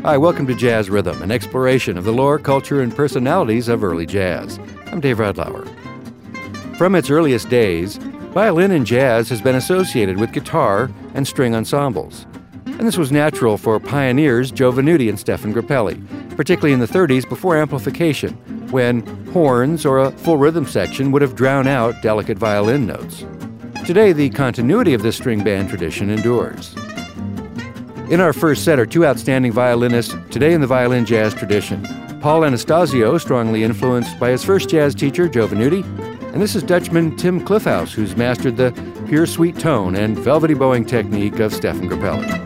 Hi, welcome to Jazz Rhythm, an exploration of the lore, culture, and personalities of early jazz. I'm Dave Radlauer. From its earliest days, violin in jazz has been associated with guitar and string ensembles. And this was natural for pioneers Joe Venuti and Stefan Grappelli, particularly in the 30s before amplification, when horns or a full rhythm section would have drowned out delicate violin notes. Today, the continuity of this string band tradition endures. In our first set are two outstanding violinists today in the violin jazz tradition. Paul Anastasio, strongly influenced by his first jazz teacher, Joe Venuti, and this is Dutchman Tim Cliffhouse, who's mastered the pure sweet tone and velvety bowing technique of Stefan Grappelli.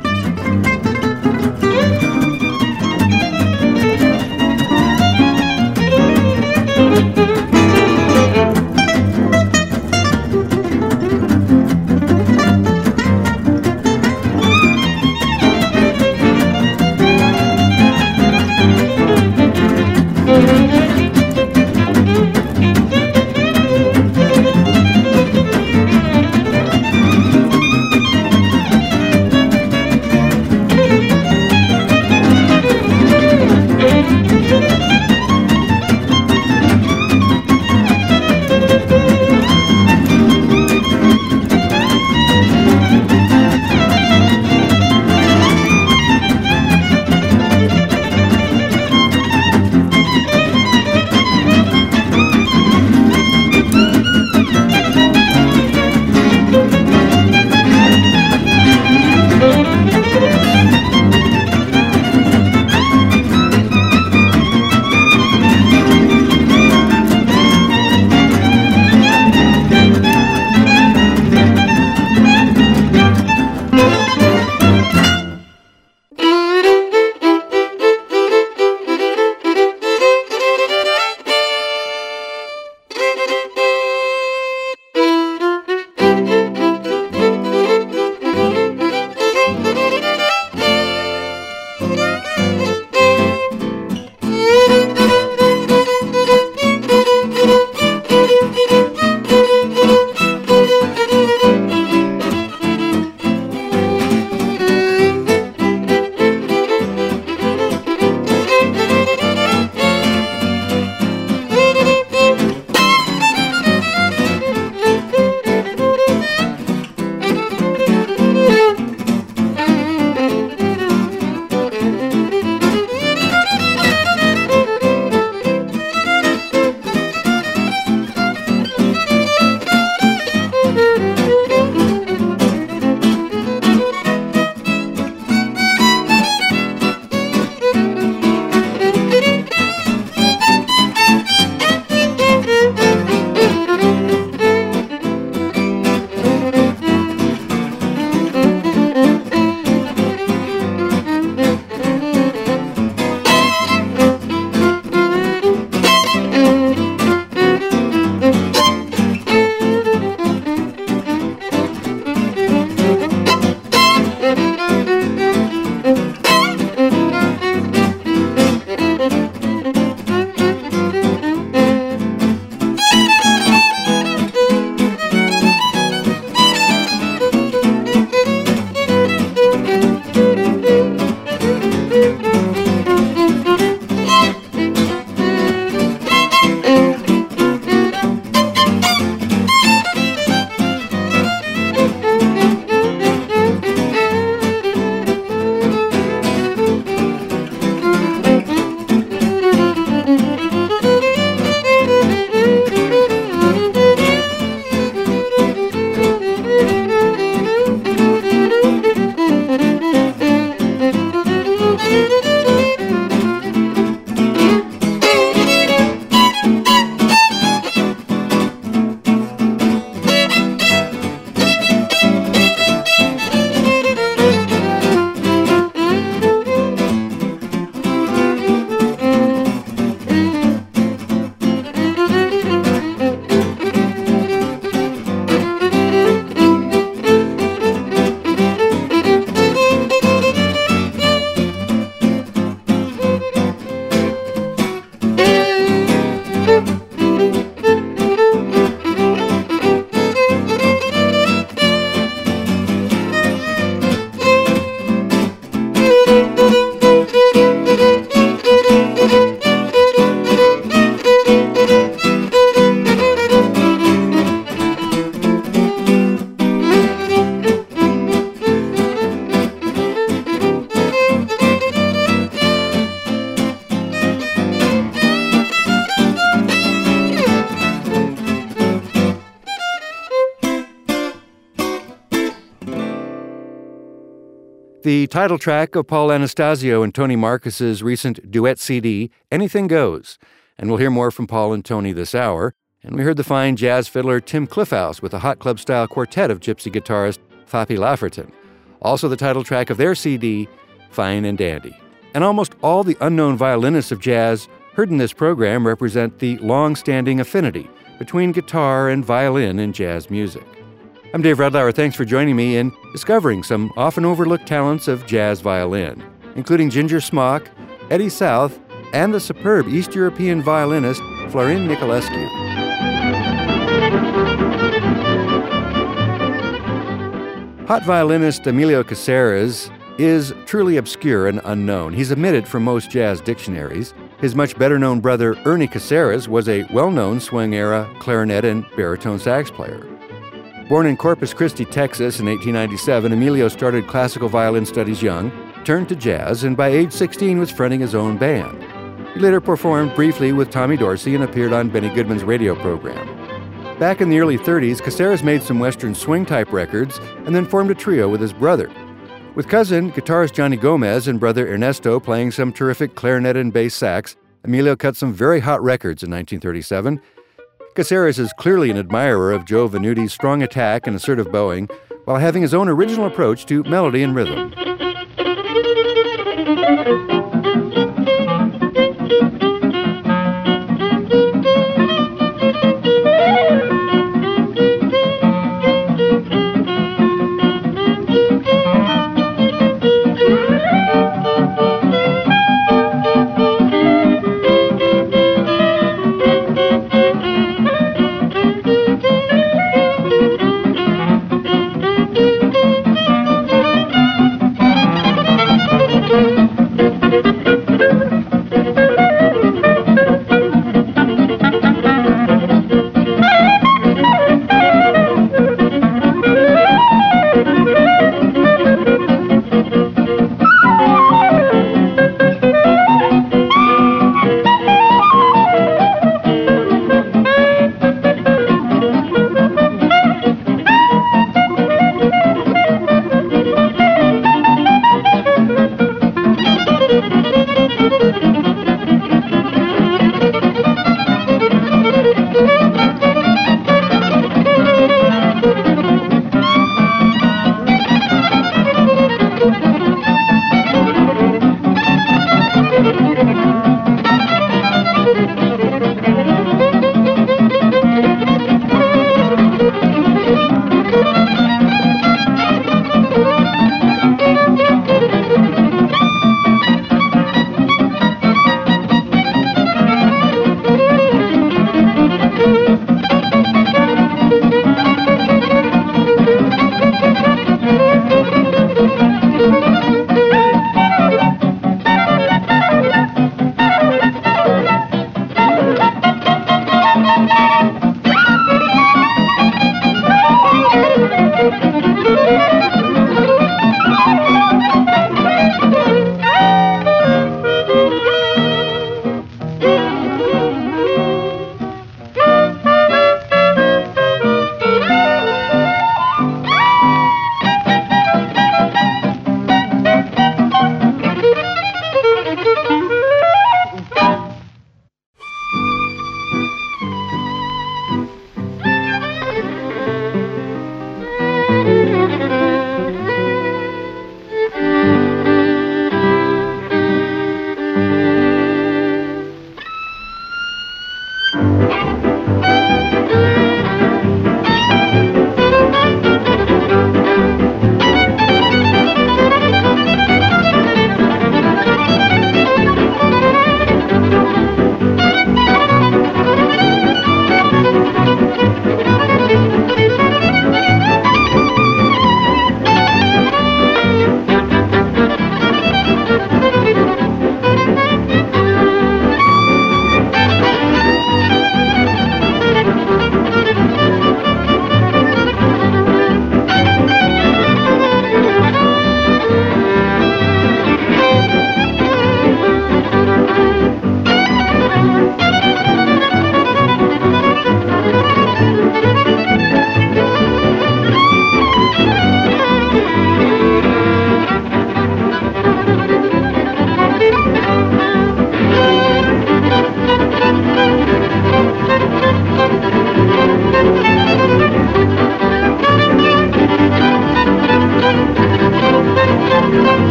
the title track of Paul Anastasio and Tony Marcus's recent duet CD, Anything Goes. And we'll hear more from Paul and Tony this hour. And we heard the fine jazz fiddler Tim Cliffhouse with a Hot Club-style quartet of gypsy guitarist Fapi Lafferton. Also the title track of their CD, Fine and Dandy. And almost all the unknown violinists of jazz heard in this program represent the long-standing affinity between guitar and violin in jazz music. I'm Dave Redlauer. Thanks for joining me in discovering some often overlooked talents of jazz violin, including Ginger Smock, Eddie South, and the superb East European violinist Florin Nicolescu. Hot violinist Emilio Caceres is truly obscure and unknown. He's omitted from most jazz dictionaries. His much better-known brother Ernie Caceres was a well-known swing-era clarinet and baritone sax player. Born in Corpus Christi, Texas in 1897, Emilio started classical violin studies young, turned to jazz, and by age 16 was fronting his own band. He later performed briefly with Tommy Dorsey and appeared on Benny Goodman's radio program. Back in the early 30s, Caceres made some Western swing-type records and then formed a trio with his brother. With cousin, guitarist Johnny Gomez, and brother Ernesto playing some terrific clarinet and bass sax, Emilio cut some very hot records in 1937. Caceres is clearly an admirer of Joe Venuti's strong attack and assertive bowing, while having his own original approach to melody and rhythm.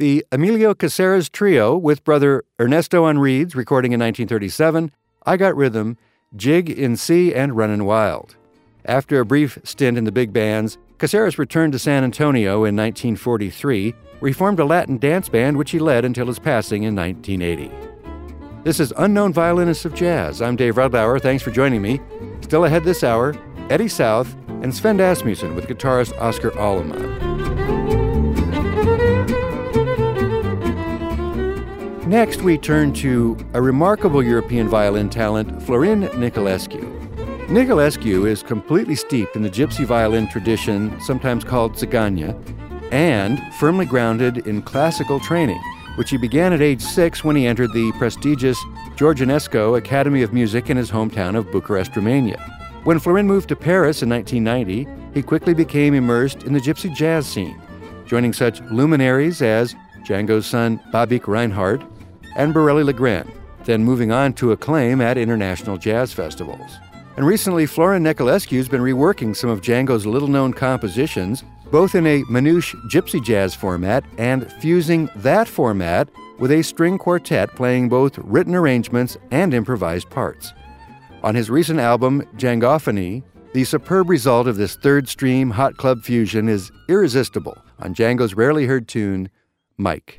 The Emilio Caceres Trio with brother Ernesto on reeds, recording in 1937, I Got Rhythm, Jig in C, and Runnin' Wild. After a brief stint in the big bands, Caceres returned to San Antonio in 1943, where he formed a Latin dance band which he led until his passing in 1980. This is Unknown Violinists of Jazz. I'm Dave Rudlauer. Thanks for joining me. Still ahead this hour, Eddie South and Sven Asmussen with guitarist Oscar Aleman. Next, we turn to a remarkable European violin talent, Florin Niculescu. Niculescu is completely steeped in the gypsy violin tradition, sometimes called Tzigane, and firmly grounded in classical training, which he began at age 6 when he entered the prestigious Georginescu Academy of Music in his hometown of Bucharest, Romania. When Florin moved to Paris in 1990, he quickly became immersed in the gypsy jazz scene, joining such luminaries as Django's son Babik Reinhardt and Borelli Legrand, then moving on to acclaim at international jazz festivals. And recently, Florin Niculescu's been reworking some of Django's little-known compositions, both in a manouche gypsy jazz format and fusing that format with a string quartet playing both written arrangements and improvised parts. On his recent album, Djangophony, the superb result of this third-stream hot club fusion is irresistible on Django's rarely heard tune, Mike.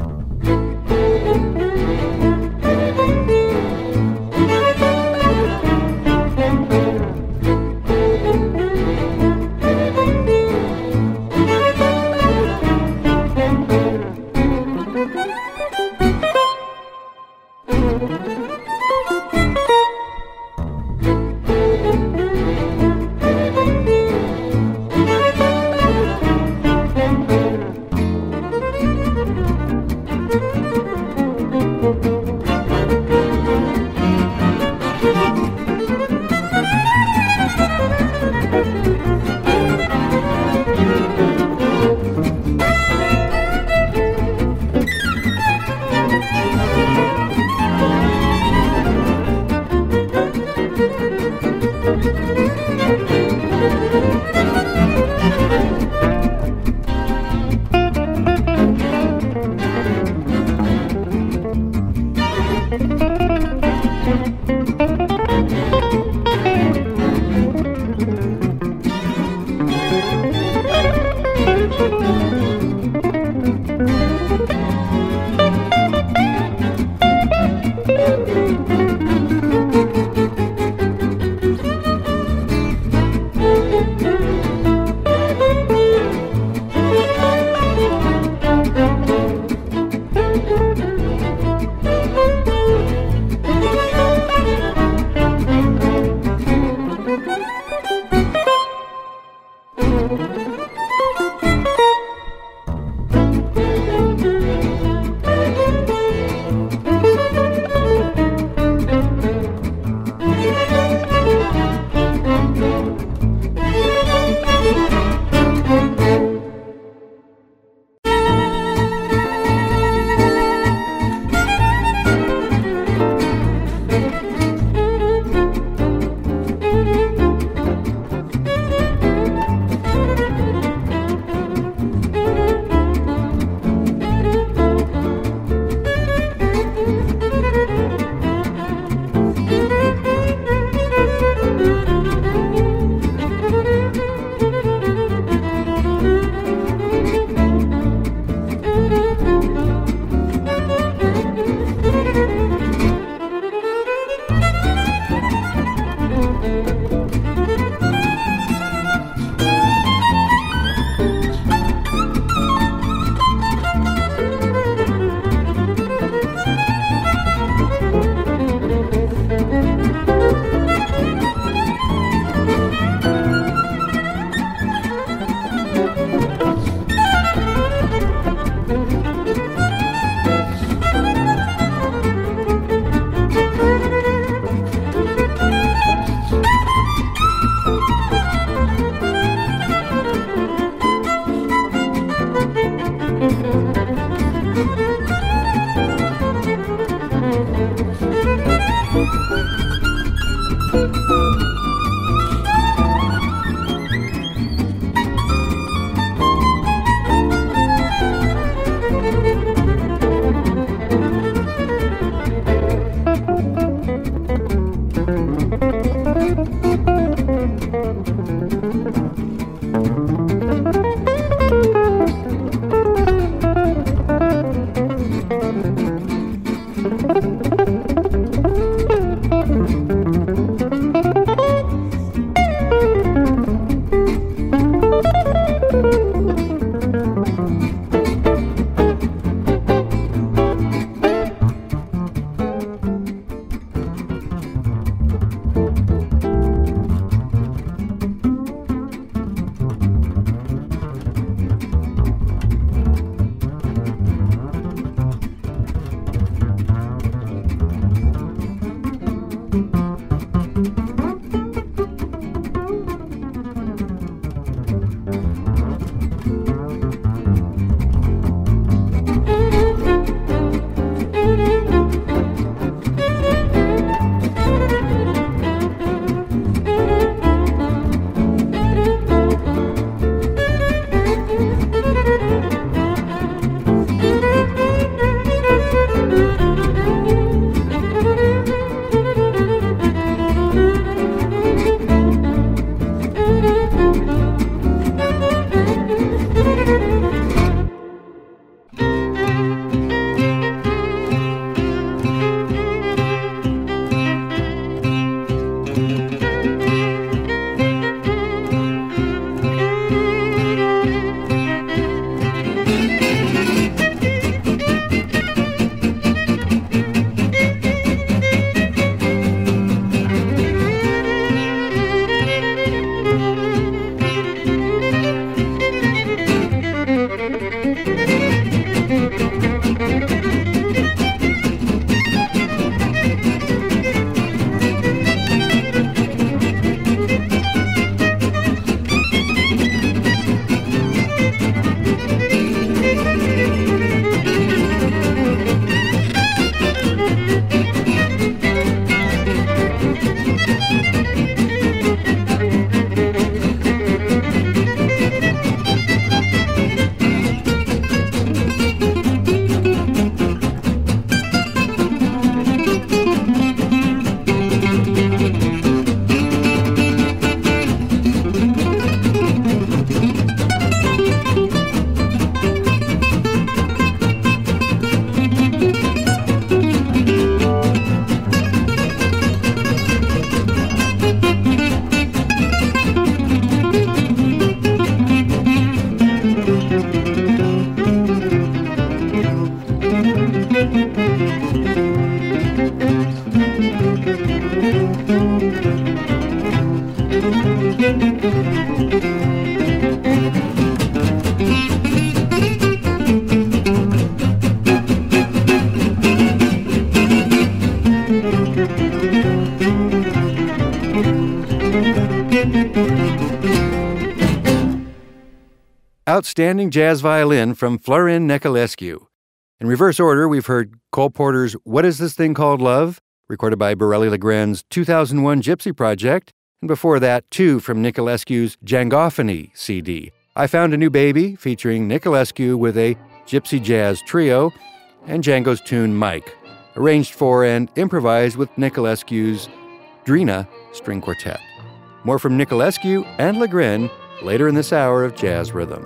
Outstanding Jazz Violin from Florin Niculescu. In reverse order, we've heard Cole Porter's What Is This Thing Called Love, recorded by Borelli Legrand's 2001 Gypsy Project, and before that, two from Niculescu's Jangophony CD, I Found a New Baby, featuring Niculescu with a gypsy jazz trio, and Django's tune Mike, arranged for and improvised with Niculescu's Drina String Quartet. More from Niculescu and Legrand later in this hour of Jazz Rhythm.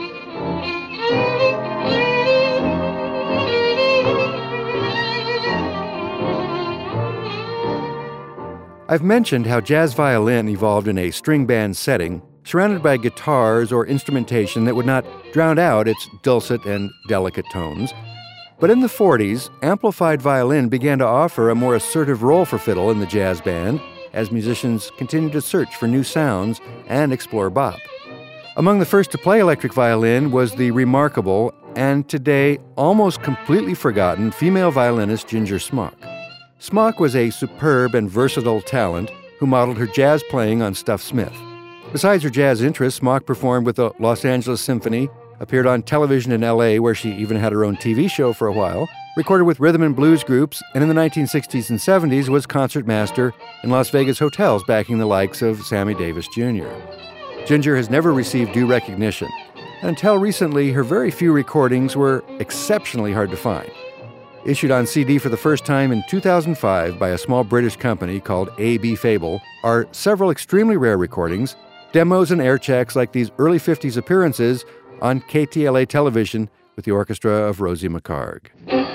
I've mentioned how jazz violin evolved in a string band setting, surrounded by guitars or instrumentation that would not drown out its dulcet and delicate tones. But in the 40s, amplified violin began to offer a more assertive role for fiddle in the jazz band as musicians continued to search for new sounds and explore bop. Among the first to play electric violin was the remarkable and today almost completely forgotten female violinist Ginger Smock. Smock was a superb and versatile talent who modeled her jazz playing on Stuff Smith. Besides her jazz interests, Smock performed with the Los Angeles Symphony, appeared on television in L.A., where she even had her own TV show for a while, recorded with rhythm and blues groups, and in the 1960s and 70s was concertmaster in Las Vegas hotels backing the likes of Sammy Davis Jr. Ginger has never received due recognition, and until recently, her very few recordings were exceptionally hard to find. Issued on CD for the first time in 2005 by a small British company called A.B. Fable, are several extremely rare recordings, demos and air checks like these early 50s appearances on KTLA television with the orchestra of Rosie McHargue.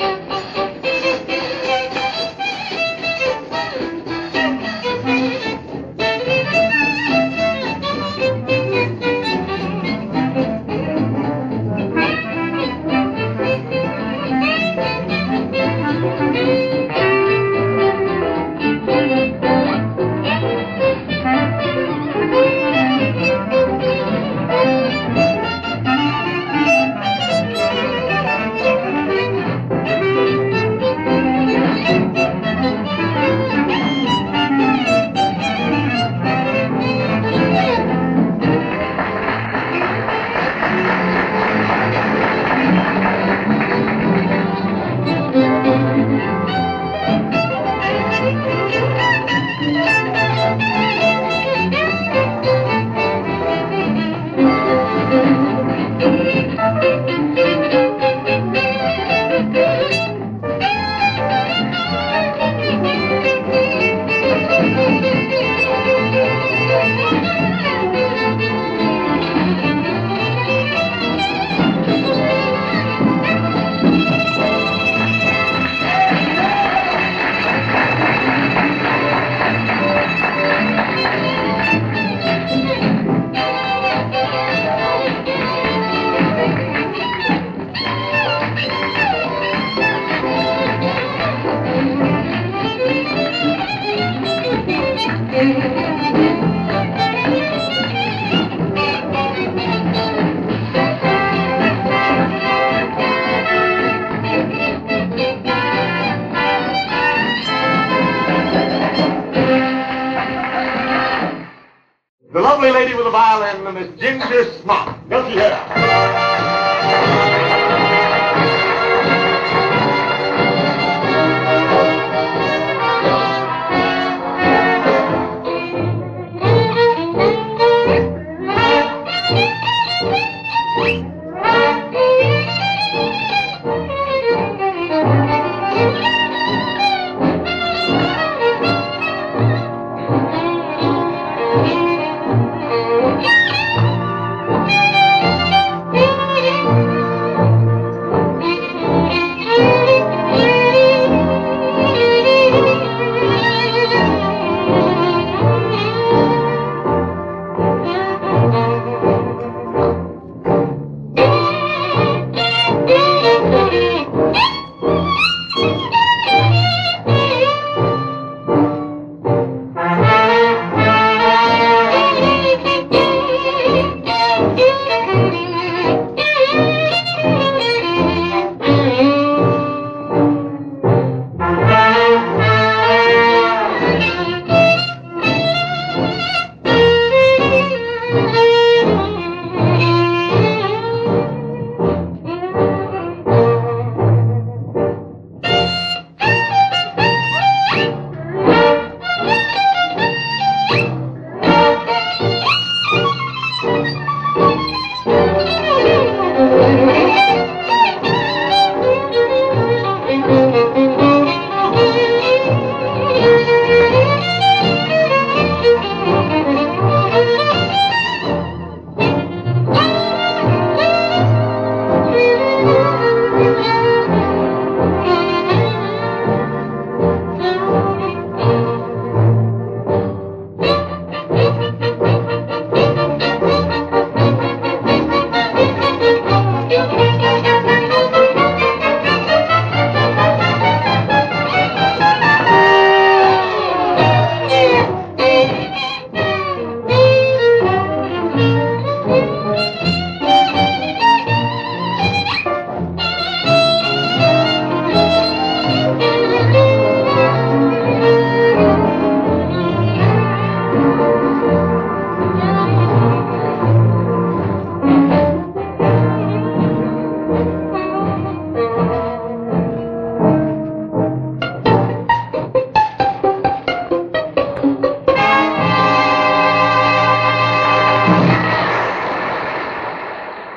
The lovely lady with the violin, Miss Ginger Smock. Don't you hear?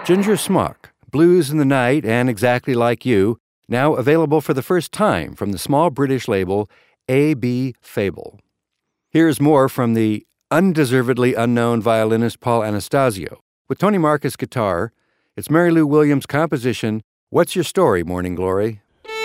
Ginger Smock, Blues in the Night and Exactly Like You, now available for the first time from the small British label A.B. Fable. Here's more from the undeservedly unknown violinist Paul Anastasio. With Tony Marcus guitar, it's Mary Lou Williams' composition, What's Your Story, Morning Glory?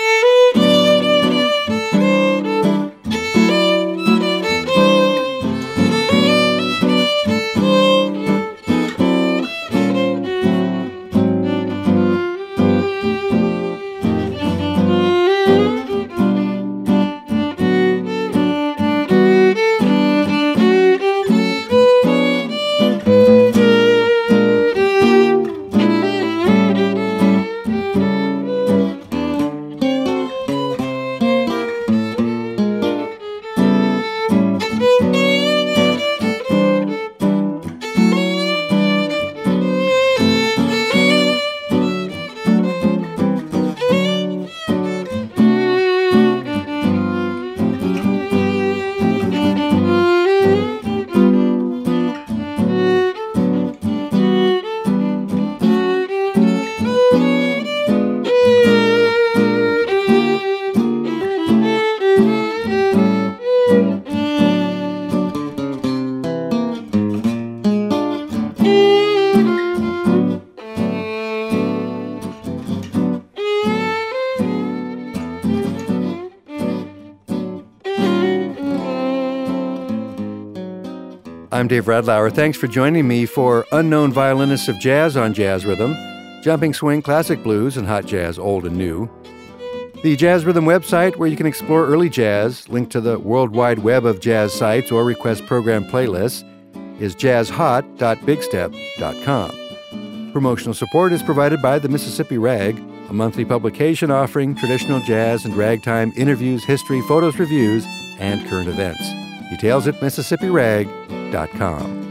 I'm Dave Radlauer. Thanks for joining me for Unknown Violinists of Jazz on Jazz Rhythm, Jumping Swing Classic Blues and Hot Jazz Old and New. The Jazz Rhythm website, where you can explore early jazz, link to the World Wide Web of jazz sites or request program playlists, is jazzhot.bigstep.com. Promotional support is provided by the Mississippi Rag, a monthly publication offering traditional jazz and ragtime interviews, history, photos, reviews, and current events. Details at MississippiRag.com.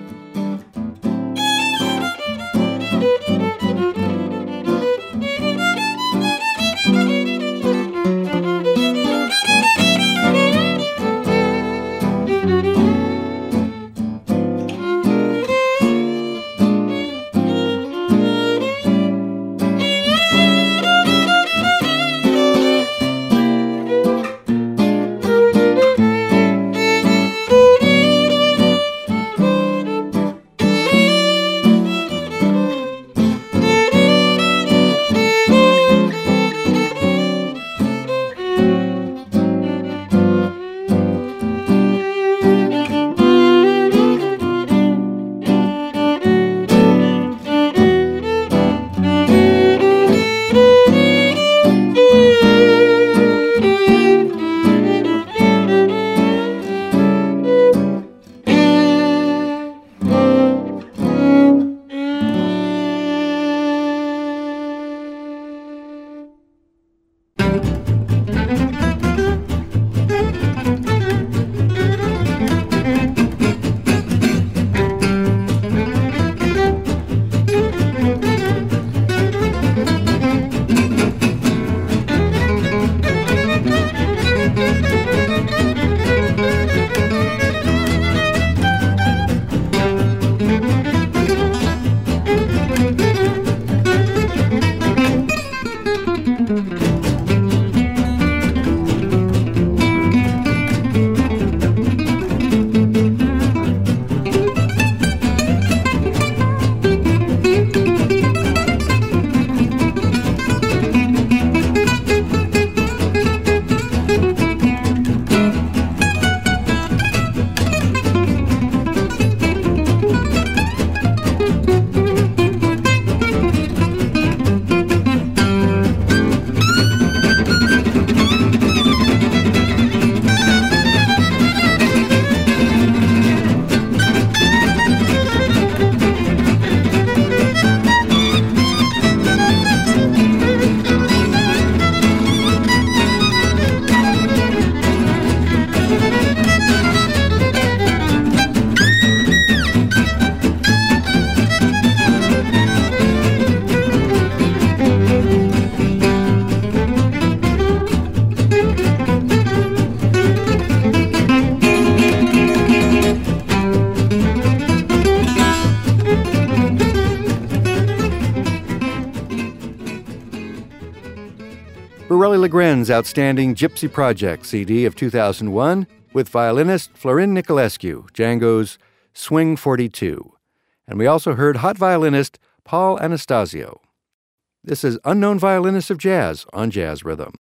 Borelli Legren's outstanding Gypsy Project CD of 2001 with violinist Florin Nicolescu, Django's Swing 42. And we also heard hot violinist Paul Anastasio. This is Unknown Violinists of Jazz on Jazz Rhythm.